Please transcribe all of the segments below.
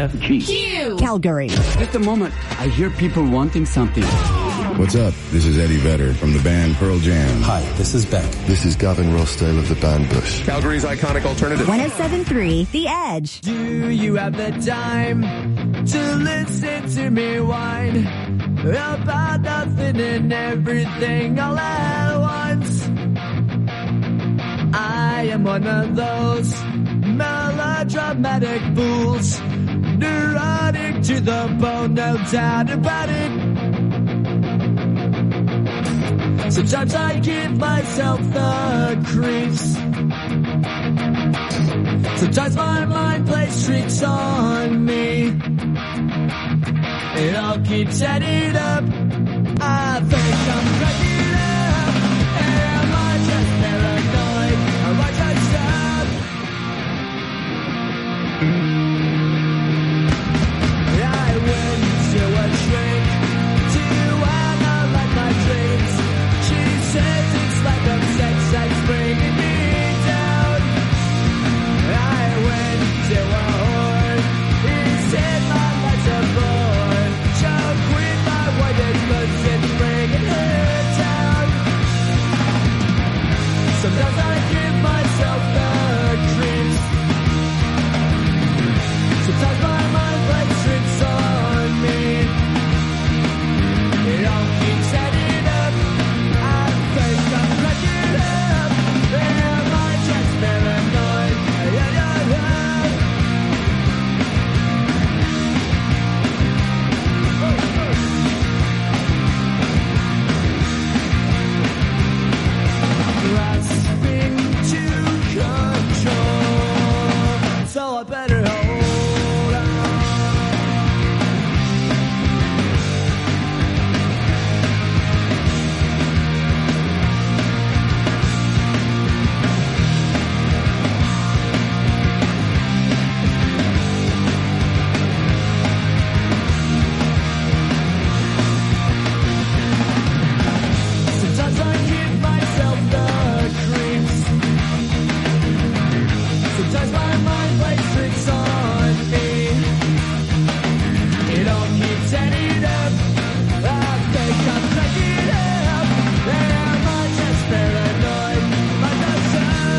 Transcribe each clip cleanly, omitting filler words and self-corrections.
KFG. Q. Calgary. Just a moment. I hear people wanting something. What's up? This is Eddie Vedder from the band Pearl Jam. Hi, this is Beck. This is Gavin Rossdale of the band Bush. Calgary's iconic alternative. 107.3 The Edge. Do you have the time to listen to me whine about nothing and everything all at once? I am one of those melodramatic fools, neurotic to the bone, no doubt about it. Sometimes I give myself the creeps. Sometimes my mind plays tricks on me. It all keeps adding up. I think I'm cracking up. Am I just paranoid? Am I just up? I went to a shrink to analyze my dreams. She says it's like a sex that's bringing me down. I went to a whore. He said my life's a bore. Choke with my white goods and bringing her down. Sometimes I give myself the creeps. Sometimes my mind plays tricks on me. It all keeps adding up. I think I'm cracking up. Am I just paranoid? Grasping to control, so I better hold on. Sometimes I give myself the creeps. Sometimes my mind plays tricks on me. It all keeps adding up. I think I'm cracking up. Am I just paranoid? Am I just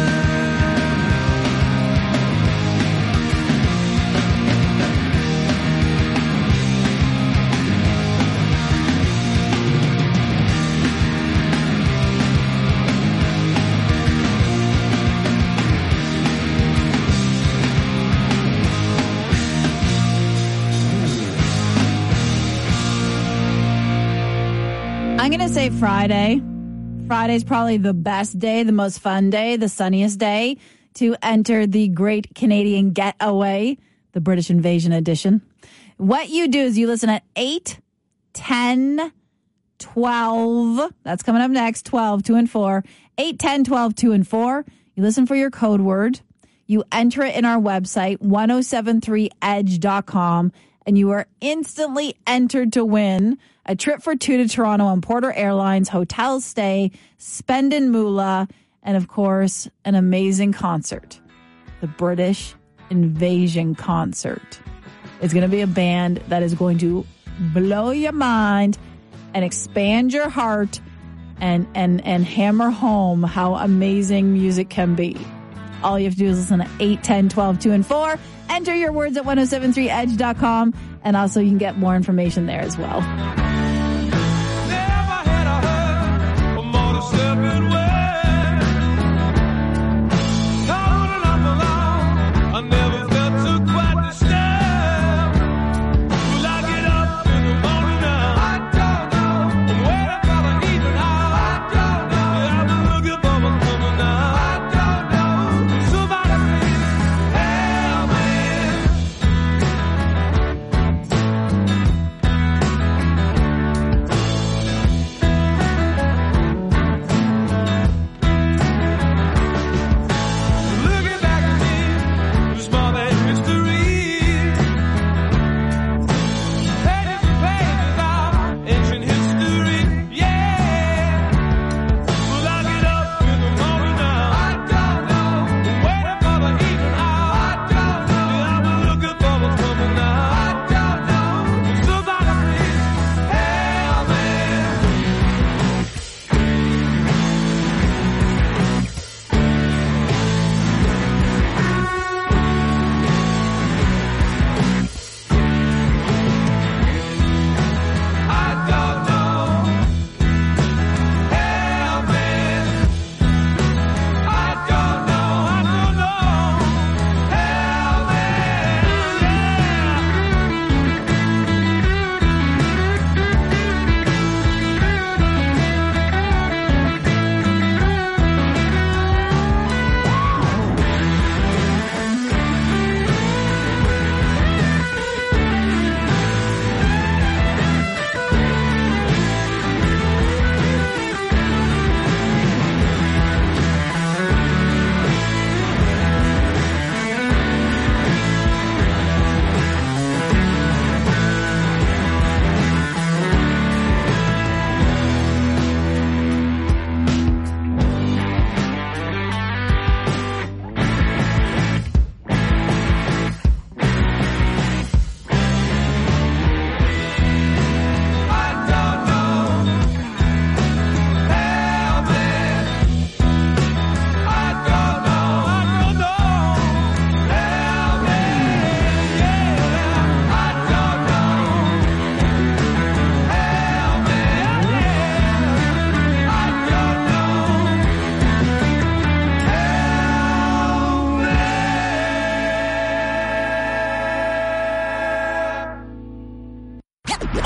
I'm going to say Friday. Friday's probably the best day, the most fun day, the sunniest day to enter the Great Canadian Getaway, the British Invasion edition. What you do is you listen at 8, 10, 12. That's coming up next. 12, 2 and 4. 8, 10, 12, 2 and 4. You listen for your code word. You enter it in our website, 1073edge.com, and you are instantly entered to win a trip for two to Toronto on Porter Airlines, hotel stay, spend in moolah, and of course, an amazing concert. The British Invasion Concert. It's going to be a band that is going to blow your mind and expand your heart and hammer home how amazing music can be. All you have to do is listen to 8, 10, 12, 2, and 4. Enter your words at 1073edge.com, and also you can get more information there as well.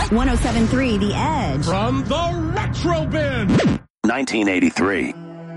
107.3 The Edge. From the Retro Bin. 1983.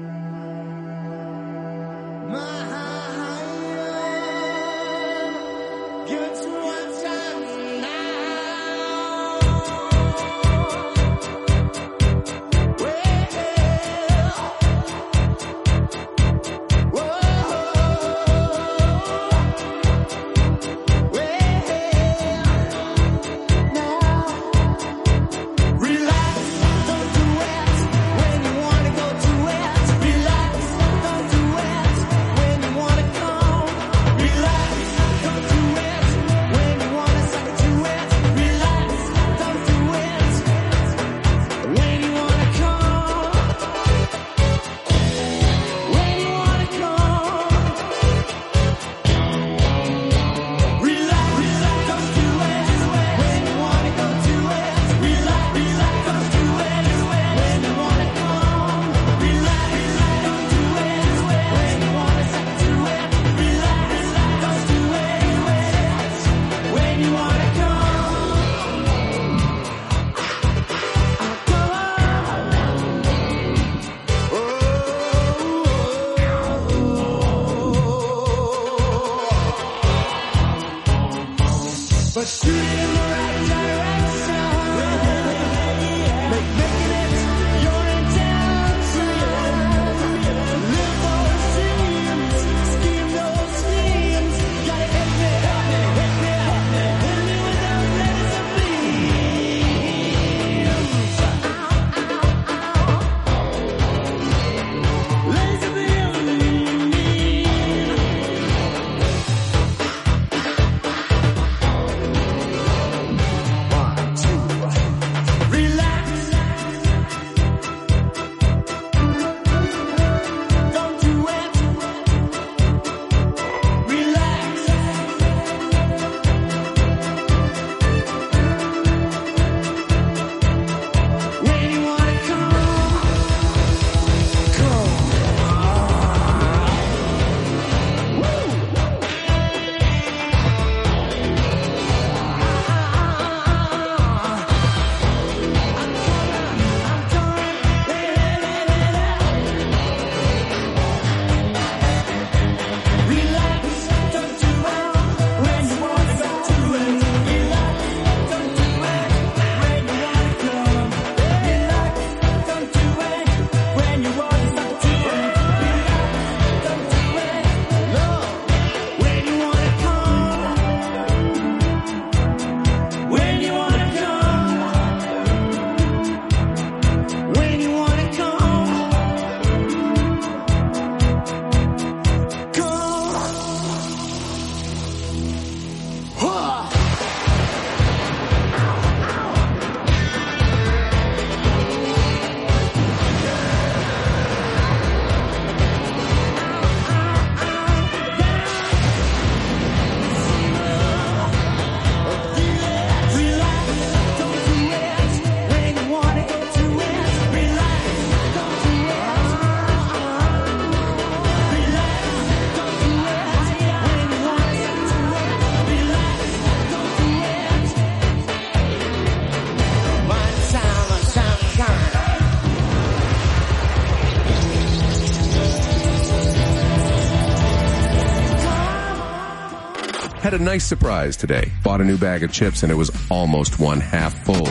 Had a nice surprise today. Bought a new bag of chips and it was almost one half full.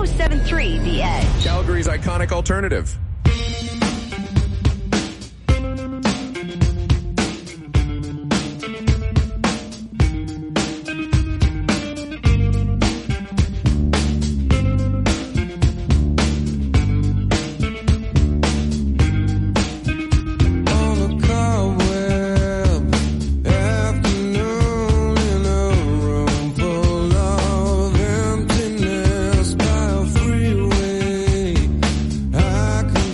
107.3 The Edge. Calgary's iconic alternative. I can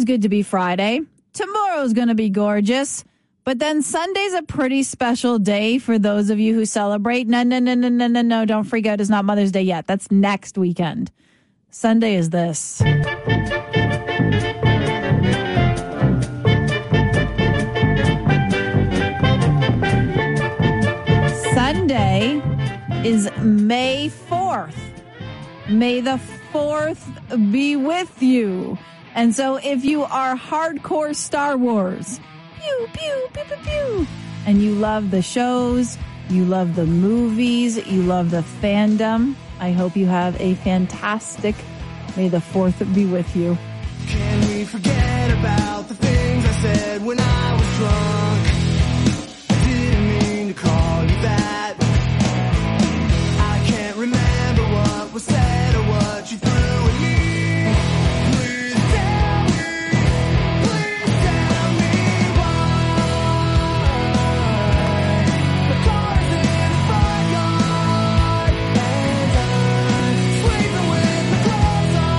good to be Friday. Tomorrow's going to be gorgeous. But then Sunday's a pretty special day for those of you who celebrate. No, don't freak out. It's not Mother's Day yet. That's next weekend. Sunday is this. Sunday is May 4th. May the 4th be with you. And so if you are hardcore Star Wars, pew, pew, pew, pew, pew, and you love the shows, you love the movies, you love the fandom, I hope you have a fantastic May the 4th be with you. Can we forget about the things I said when I was drunk? I didn't mean to call you that. I can't remember what was said or what you threw at me. Please tell me why. The car's in the front yard and I'm sleeping with my clothes on.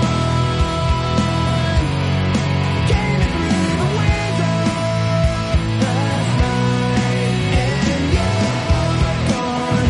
Came in through the window last night and you're gone.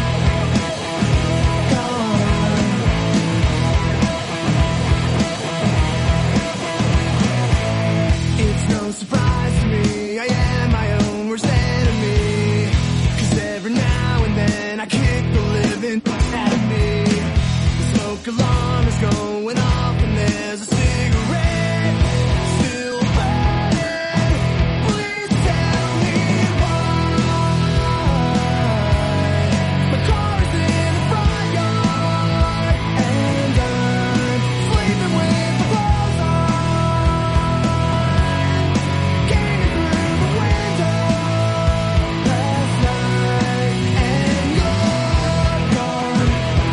It's no surprise to me, I am my own worst enemy. 'Cause every now and then I kick the living out of me. The smoke alarm is going off and there's a cigarette still burning. Please tell me why. My car is in the front yard and I'm sleeping with my clothes on. Came in through the window last night and you're gone.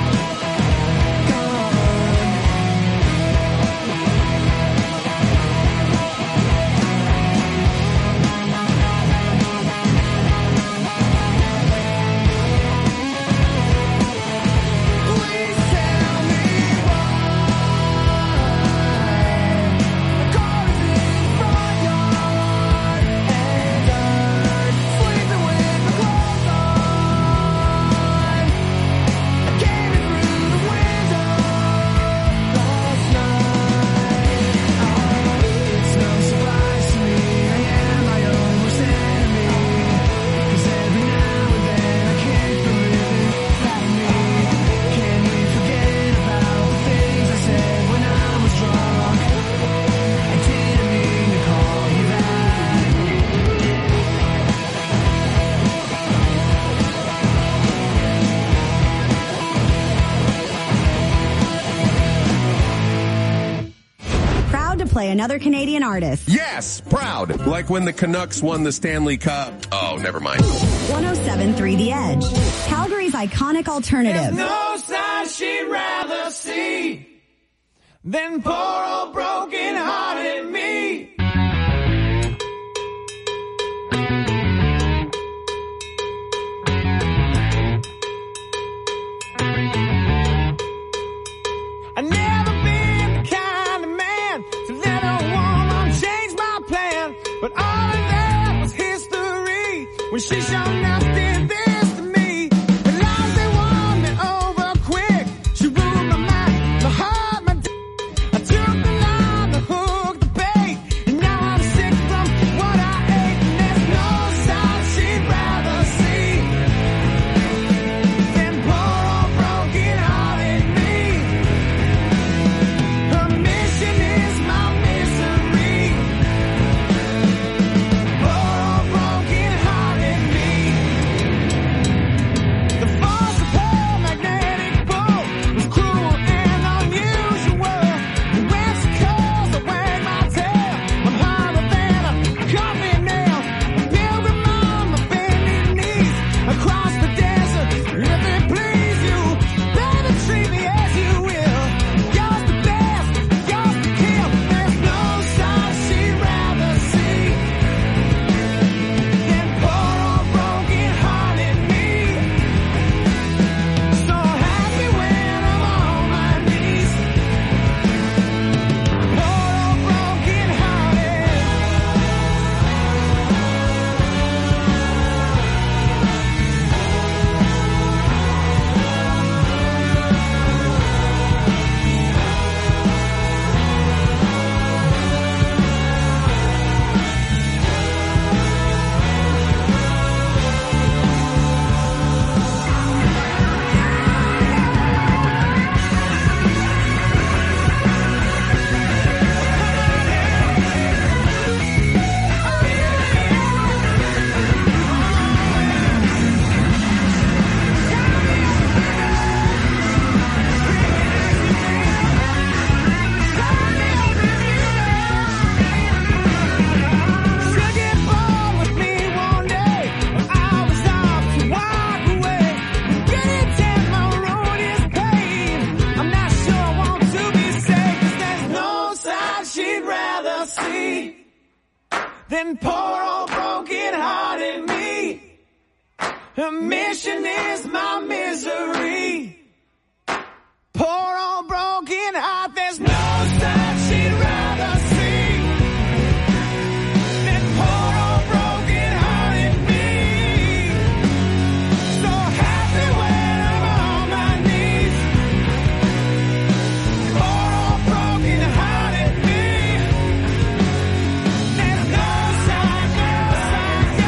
Please tell me why. My car is in the front yard and I'm sleeping with my clothes on. I came in through the window last night. It's no surprise to me, I am my own worst enemy. 'Cause every now and then I kick the living out of me. Can we forget about the things I said when I was drunk? I didn't mean to call you that. Proud to play another Canadian artist. Yes, proud. Like when the Canucks won the Stanley Cup. Oh, never mind. 107.3 The Edge. Calgary's iconic alternative. No sign she'd rather see than poor old broken hearted me. I never been the kind of man to let a woman change my plan, but all of that was history when she showed enough did this to me. At last they won me over quick. She ruled my mind, my heart, my d- I took the line, the hook, the bait, and now I'm sick from what I ate. And there's no sign she'd rather see than poor old broken hearted me. Her mission is my misery. Poor old broken hearted me. broken hearted me. Her mission is my misery. Poor old broken heart, there's no sight she'd rather see than poor old broken hearted me. So happy when I'm on my knees. Poor old broken hearted me. There's no sign, no sign, no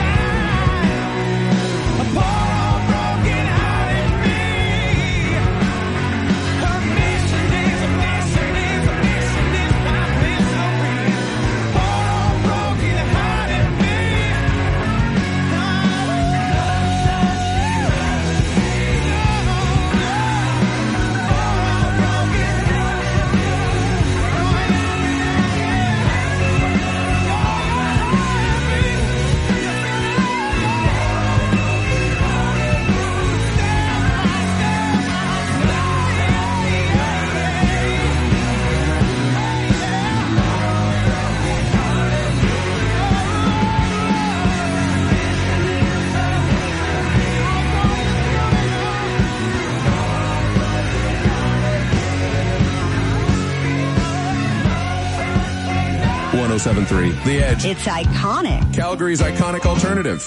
sign. A poor old broken hearted me. Her mission is a mission is a mission is my misery. Poor old broken hearted me. .1073 The Edge. It's iconic. Calgary's iconic alternative.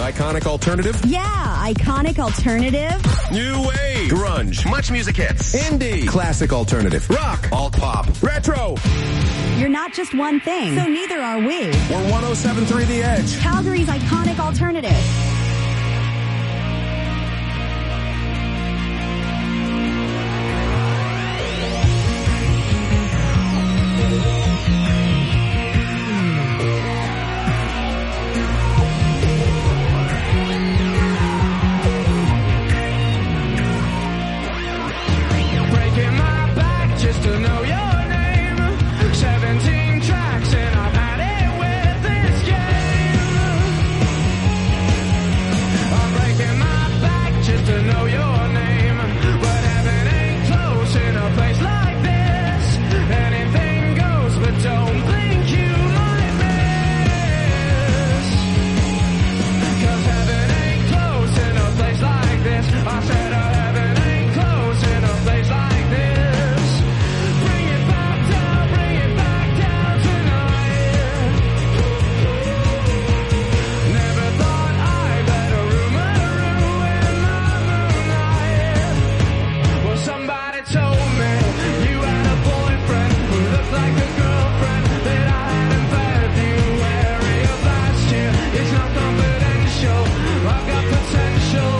Iconic alternative? Yeah, iconic alternative. New wave. Grunge. Much music hits. Indie. Classic alternative. Rock. Alt pop. Retro. You're not just one thing, so neither are we. We're 107.3 The Edge. Calgary's iconic alternative. Breaking my back just to know your name. 17 tracks and I've had it with this game. I'm breaking my back just to know your name. But heaven ain't close in a place like this. Anything goes, but don't think you might miss. 'Cause heaven ain't close in a place like this. I said heaven ain't close in a place like this. Bring it back down tonight. Never thought I'd let a rumor ruin my moonlight. Well, somebody told me you had a boyfriend who looked like a girlfriend that I had in February of last year. It's not confidential, I've got potential.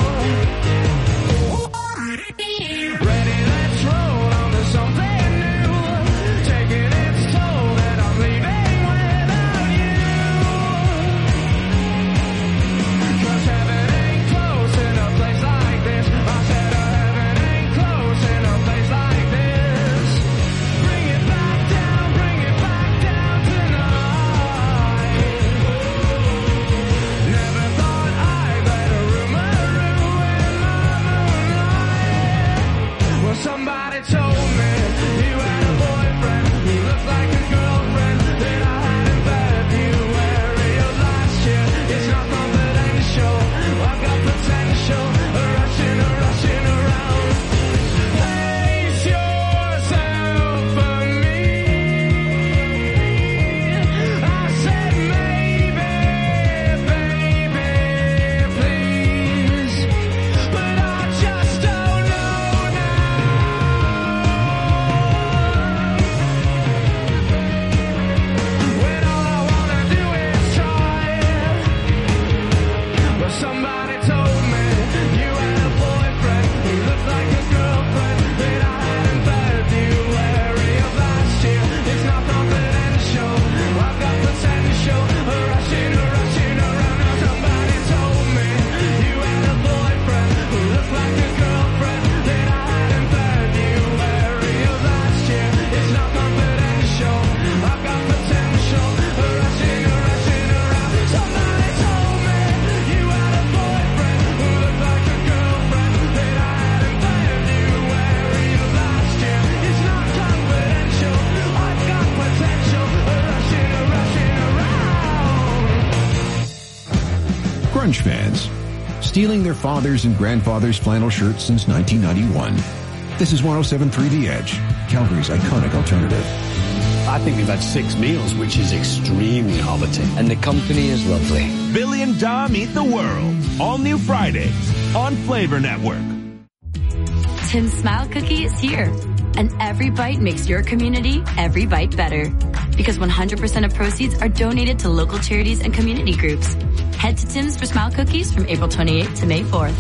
Ready, let's roll on to something new. Taking its toll that I'm leaving without you. 'Cause heaven ain't close in a place like this. I said heaven ain't close in a place like this. Bring it back down tonight. Never thought I'd let a rumor ruin my moonlight. Well, somebody told me you had a boyfriend who looked like a girlfriend that I had in February of last year. It's not confidential, I've got potential. Rushing around. Place yourself for me. I said maybe, baby, please. But I just don't know now. When all I wanna do is try. But somebody told me you had a boyfriend who looked like a girlfriend that I had in February of last year. It's not confidential, I've got potential. Rushing around. Now somebody told me you had a boyfriend who looked like a girlfriend that I had in February of last year. It's not confidential, I've got potential. Rushing around. Somebody told me you had a boyfriend who looked like a girlfriend that I had in February of last year. It's not confidential, I've got potential. Rushing around. Grunge fans, stealing their fathers' and grandfathers' flannel shirts since 1991. This is 107.3 The Edge, Calgary's iconic alternative. I think we've had 6 meals, which is extremely Hobbiting. And the company is lovely. Billy and Dom Eat the World. All new Fridays on Flavor Network. Tim's Smile Cookie is here. And every bite makes your community every bite better. Because 100% of proceeds are donated to local charities and community groups. Head to Tim's for Smile Cookies from April 28th to May 4th.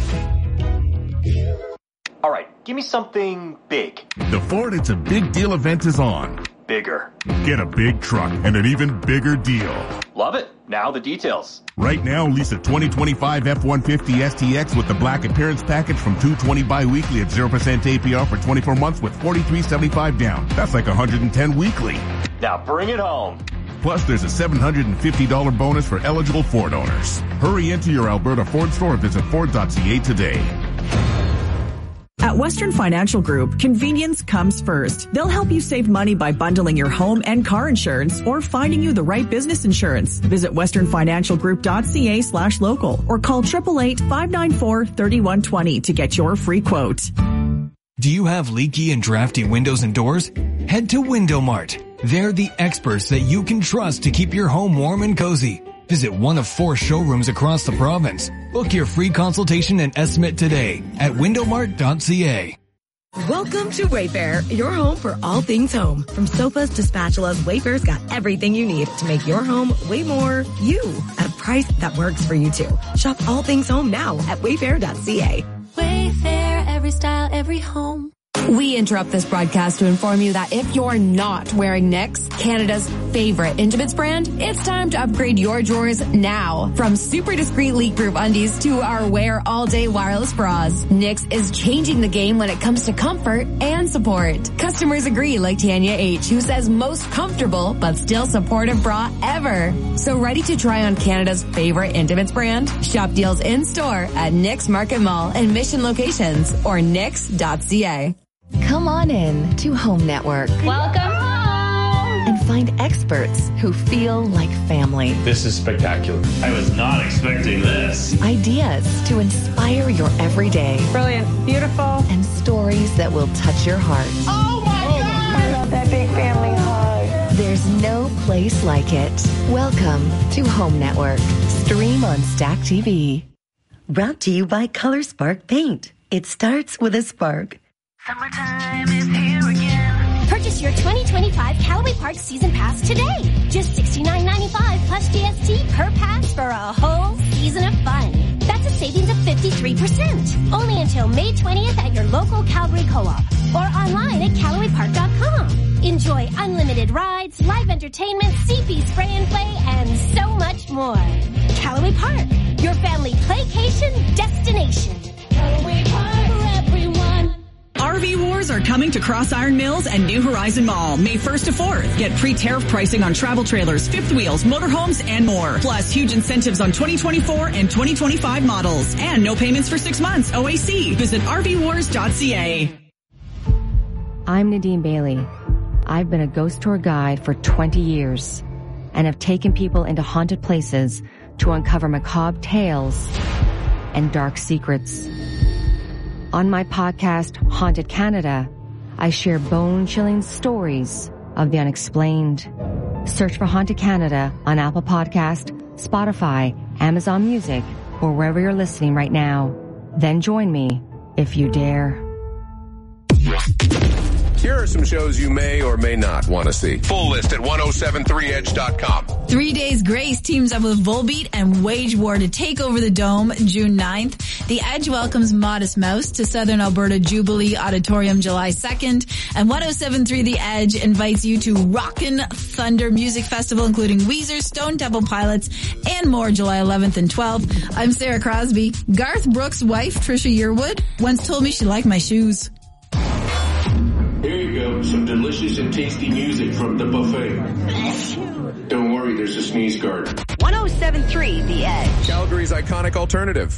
All right, give me something big. The Ford It's a Big Deal event is on. Bigger. Get a big truck and an even bigger deal. Love it. Now the details. Right now, lease a 2025 F-150 STX with the Black Appearance Package from $220 bi-weekly at 0% APR for 24 months with $43.75 down. That's like $110 weekly. Now bring it home. Plus, there's a $750 bonus for eligible Ford owners. Hurry into your Alberta Ford store or visit Ford.ca today. At Western Financial Group, convenience comes first. They'll help you save money by bundling your home and car insurance or finding you the right business insurance. Visit westernfinancialgroup.ca/local or call 888-594-3120 to get your free quote. Do you have leaky and drafty windows and doors? Head to Window Mart. They're the experts that you can trust to keep your home warm and cozy. Visit one of 4 showrooms across the province. Book your free consultation and estimate today at windowmart.ca. Welcome to Wayfair, your home for all things home. From sofas to spatulas, Wayfair's got everything you need to make your home way more you at a price that works for you too. Shop all things home now at wayfair.ca. Wayfair, every style, every home. We interrupt this broadcast to inform you that if you're not wearing Knix, Canada's favorite intimates brand, it's time to upgrade your drawers now. From super discreet leak-proof undies to our wear all-day wireless bras, Knix is changing the game when it comes to comfort and support. Customers agree, like Tanya H., who says most comfortable but still supportive bra ever. So ready to try on Canada's favorite intimates brand? Shop deals in-store at Knix Market Mall and Mission locations or knix.ca. Come on in to Home Network. Welcome home! And find experts who feel like family. This is spectacular. I was not expecting this. Ideas to inspire your everyday. Brilliant. Beautiful. And stories that will touch your heart. Oh my God! I love that big family hug. There's no place like it. Welcome to Home Network. Stream on Stack TV. Brought to you by Color Spark Paint. It starts with a spark. Summertime is here again. Purchase your 2025 Callaway Park Season Pass today. Just $69.95 plus GST per pass for a whole season of fun. That's a savings of 53%. Only until May 20th at your local Calgary Co-op or online at CallawayPark.com. Enjoy unlimited rides, live entertainment, CP spray and play, and so much more. Callaway Park, your family playcation destination. Callaway Park for everyone. RV Wars are coming to Cross Iron Mills and New Horizon Mall, May 1st to 4th. Get pre-tariff pricing on travel trailers, fifth wheels, motorhomes, and more. Plus, huge incentives on 2024 and 2025 models. And no payments for 6 months, OAC. Visit RVWars.ca. I'm Nadine Bailey. I've been a ghost tour guide for 20 years and have taken people into haunted places to uncover macabre tales and dark secrets. On my podcast, Haunted Canada, I share bone-chilling stories of the unexplained. Search for Haunted Canada on Apple Podcast, Spotify, Amazon Music, or wherever you're listening right now. Then join me if you dare. Here are some shows you may or may not want to see. Full list at 1073edge.com. 3 Days Grace teams up with Volbeat and Wage War to take over the Dome June 9th. The Edge welcomes Modest Mouse to Southern Alberta Jubilee Auditorium July 2nd. And 1073 The Edge invites you to Rockin' Thunder Music Festival, including Weezer, Stone Temple Pilots, and more July 11th and 12th. I'm Sarah Crosby. Garth Brooks' wife, Trisha Yearwood, once told me she liked my shoes. Here you go, some delicious and tasty music from the buffet. Don't worry, there's a sneeze guard. 1073 The Edge. Calgary's iconic alternative.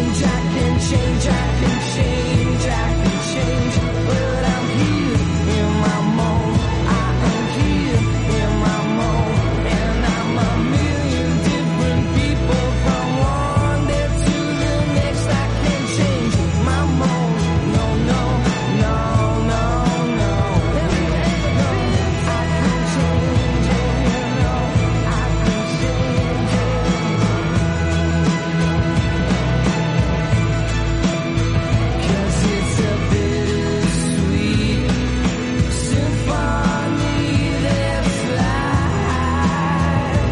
change, I can change, I can change, I can change. But I'm here in my moment. I am here in my moment. And I'm a million different people from one day to the next. I can change my moment. No, no, no, no, no. I can change it, you know. I can change it. 'Cause it's a bittersweet symphony that flies.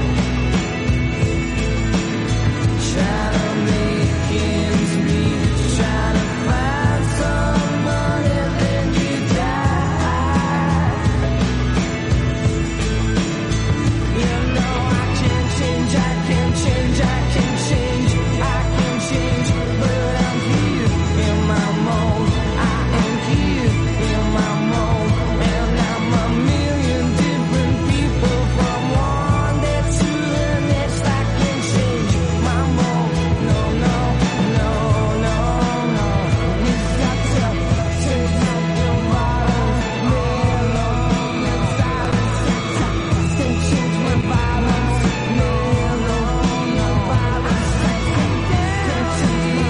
Try to make ends meet, try to find someone and then you die. You know I can change, I can change, I can change, I can change. But I'm here in my mode. I am here in my mode. And I'm a million different people from one day to the next. I can change my mode. No, no, no, no, no. You've got to take out your bottles, man, on silence. Can't change my violence, man, no, no violence. Can't change my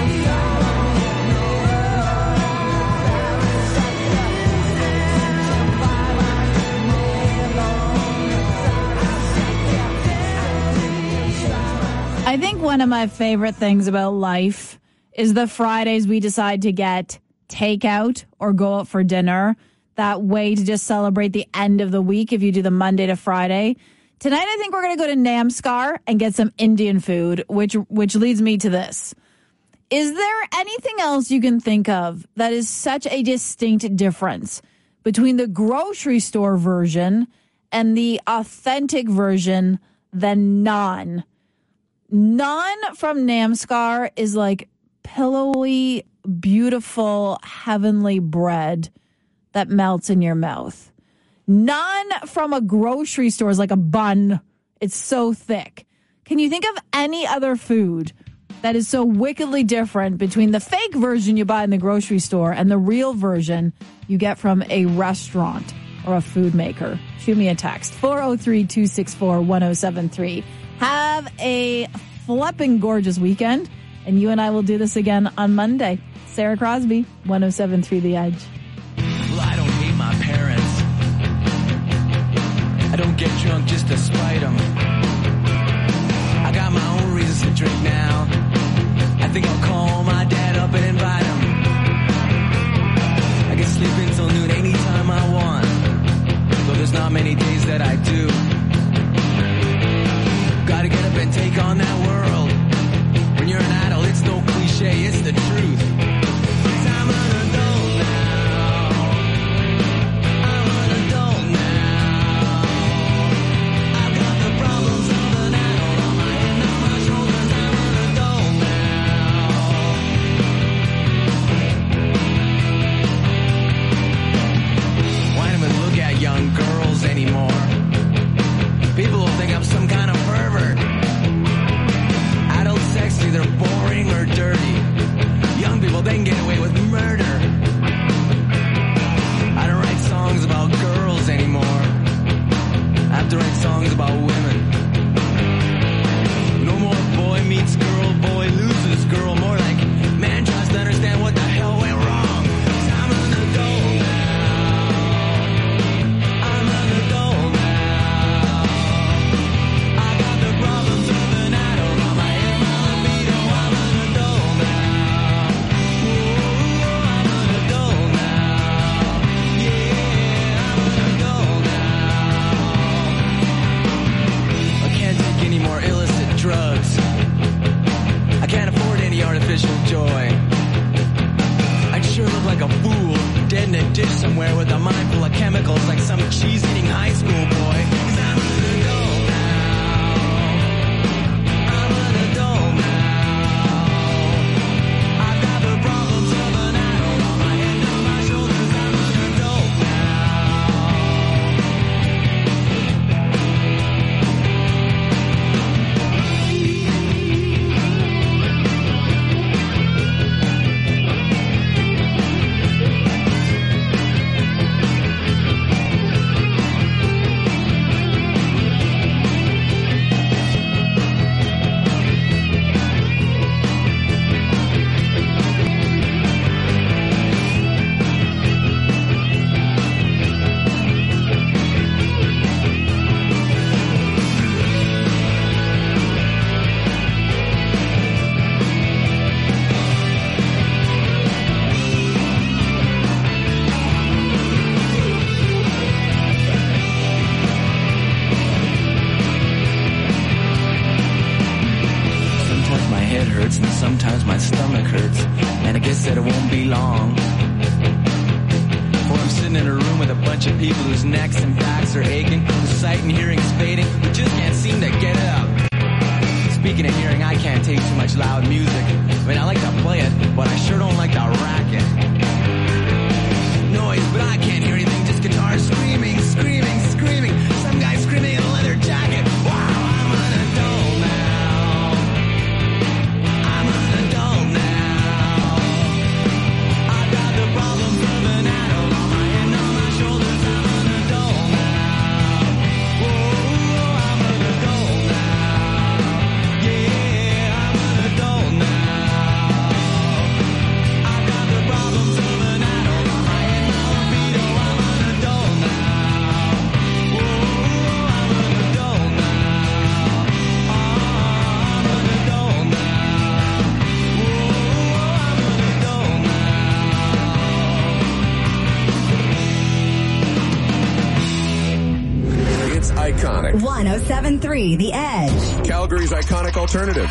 I think one of my favorite things about life is the Fridays we decide to get takeout or go out for dinner. That way to just celebrate the end of the week if you do the Monday to Friday. Tonight, I think we're going to go to Namskar and get some Indian food, which leads me to this. Is there anything else you can think of that is such a distinct difference between the grocery store version and the authentic version than naan? Naan from Namskar is like pillowy, beautiful, heavenly bread that melts in your mouth. Naan from a grocery store is like a bun. It's so thick. Can you think of any other food that is so wickedly different between the fake version you buy in the grocery store and the real version you get from a restaurant or a food maker? Shoot me a text, 403-264-1073. Have a flipping gorgeous weekend, and you and I will do this again on Monday. Sarah Crosby, 107.3 The Edge. Well, I don't hate my parents. I don't get drunk just to spite them. I got my own reasons to drink now. I think I'll call my dad up and invite him. I can sleep until noon anytime I want, though there's not many days that I do. Gotta get up and take on that world. When you're an adult, it's no cliche, it's the truth. 'Cause I'm an adult now. I'm an adult now. I've got the problems of an adult on my head, on my shoulders. I'm an adult now. Why don't we look at young girls anymore? People will think I'm some kind of pervert. Adult sex, either boring or dirty. Young people, they can get away with murder. I don't write songs about girls anymore. I have to write songs about women. No more boy meets girl, boy loses girl. More like man tries to understand what the hell went wrong. 'Cause I'm an adult now. I'm an adult now. Problems of an adult on my head, my libido. I'm an adult now. Ooh, I'm an adult now. Yeah, I'm an adult now. I can't take any more illicit drugs. I can't afford any artificial joy. I'd sure look like a fool, dead in a ditch somewhere with a mind full of chemicals like some cheese-eating high school boy. 'Cause I'm an adult now. my stomach hurts, and I guess that it won't be long. For I'm sitting in a room with a bunch of people whose necks and backs are aching, whose sight and hearing is fading, who just can't seem to get it up. Speaking of hearing, I can't take too much loud music. I mean, I like to play it, but I sure don't like to rack it. Noise, but I can't hear anything, just guitars screaming, screaming, screaming. Some guy screaming in a leather jacket. Wow, I'm an adult now. I'm an adult now. I've got the problems of an adult on my head and on my shoulders. I'm an adult now. Whoa, I'm an adult now. Yeah, I'm an adult now. I've got the problems of an adult on my head, my libido. I'm an adult now. Whoa, I'm an adult now. I'm an adult now. Whoa, I'm an adult now. It's iconic. 107.3 The Edge. Calgary's iconic alternative.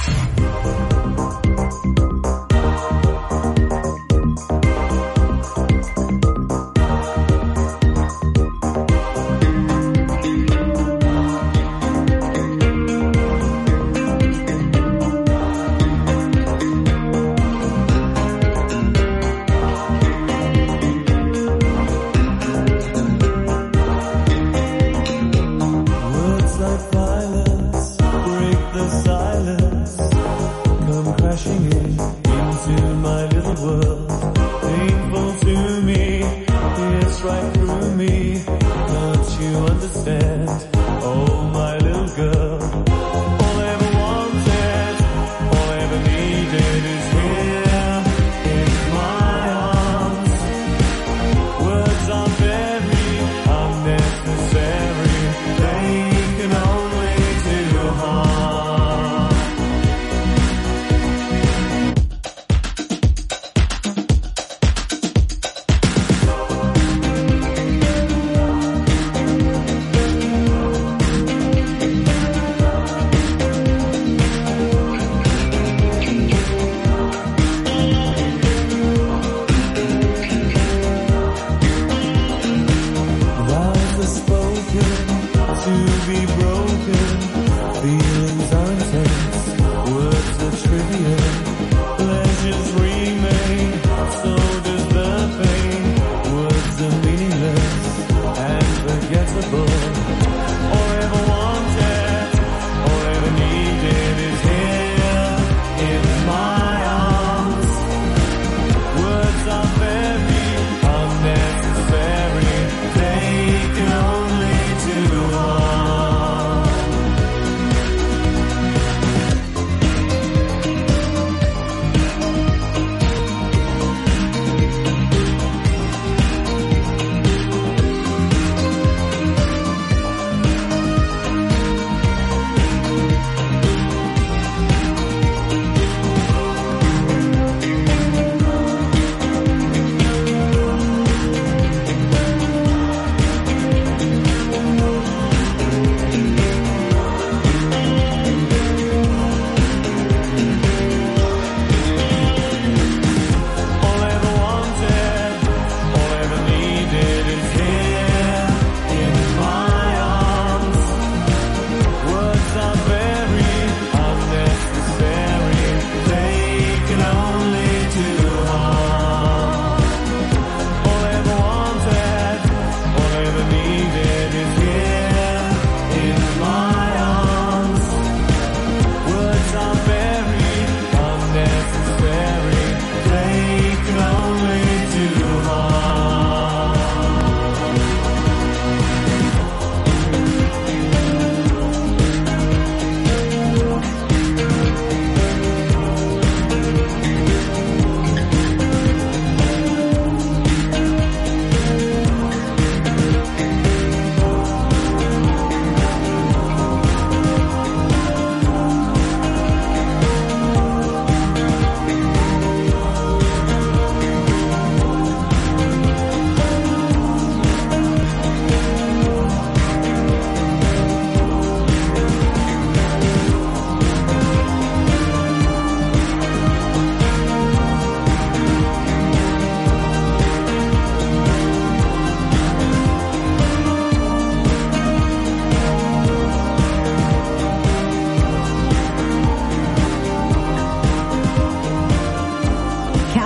Words like violence break the silence, come crashing into my little world. Painful to me, pierce right through me. Don't you understand? Oh, my little girl. All I ever wanted, all I ever needed is here in my arms. Words are very unnecessary. They can only do harm.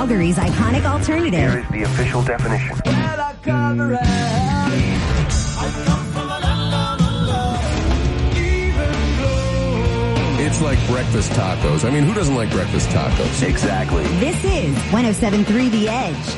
Calgary's iconic alternative. Here is the official definition. It's like breakfast tacos. I mean, who doesn't like breakfast tacos? Exactly. This is 107.3 The Edge.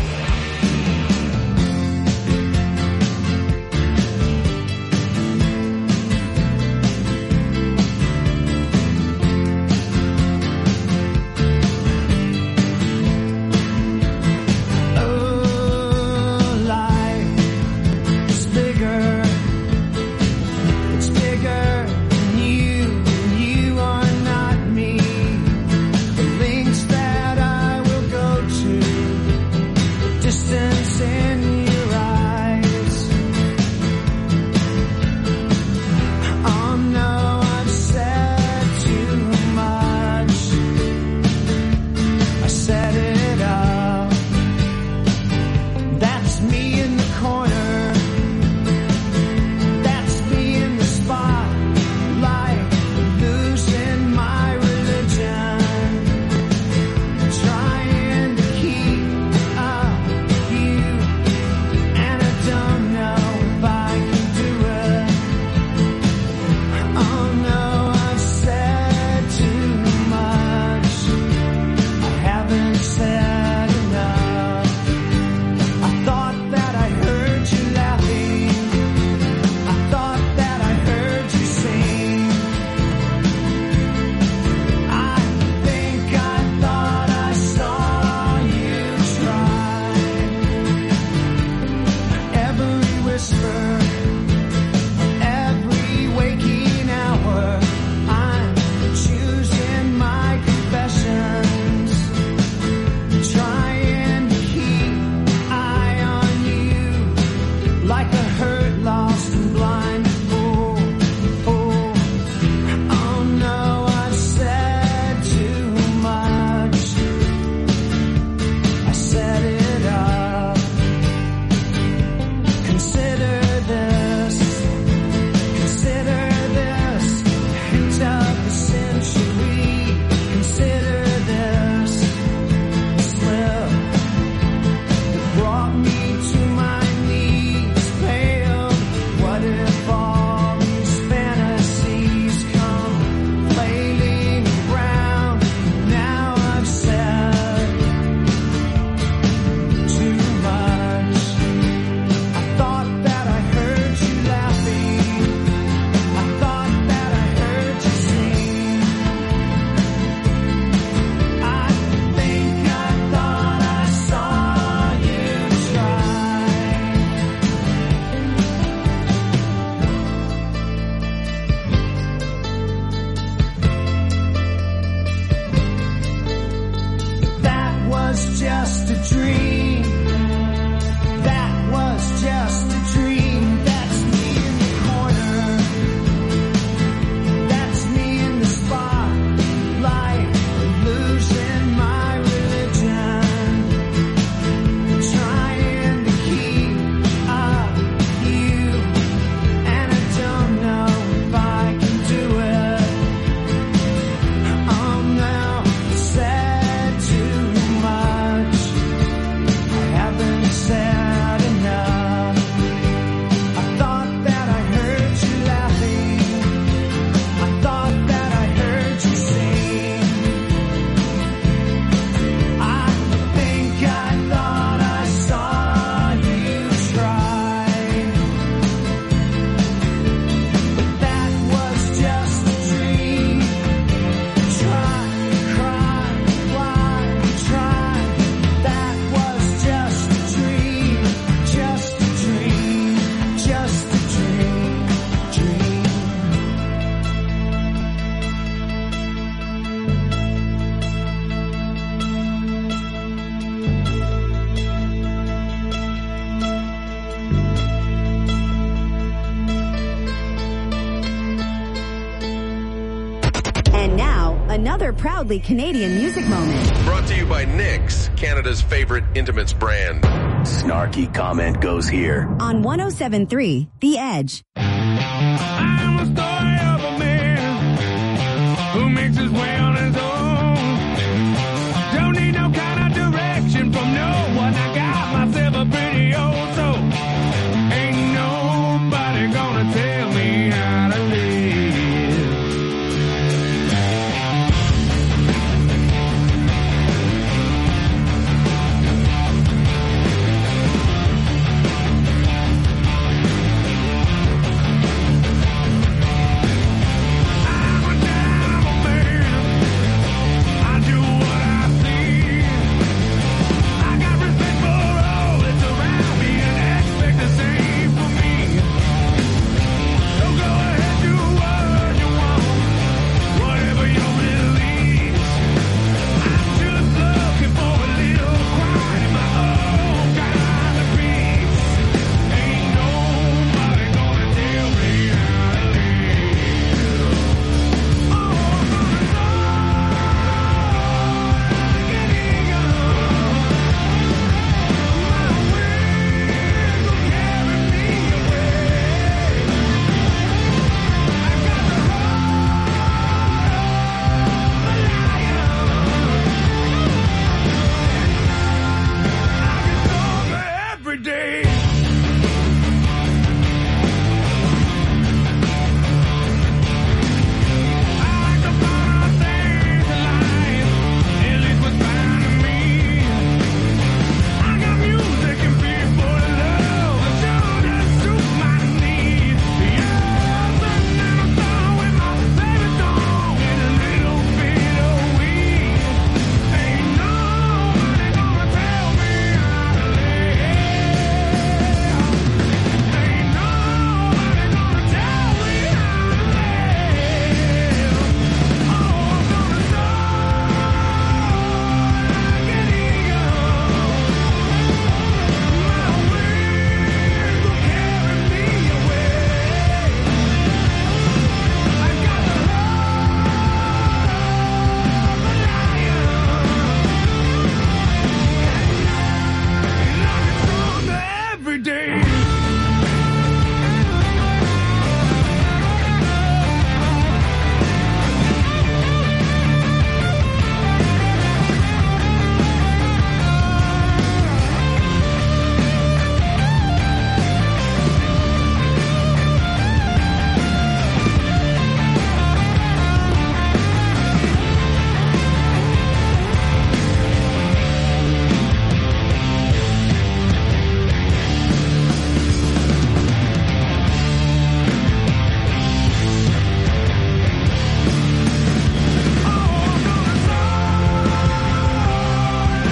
Another proudly Canadian music moment. Brought to you by Nix, Canada's favorite intimates brand. Snarky comment goes here. On 107.3 The Edge. I was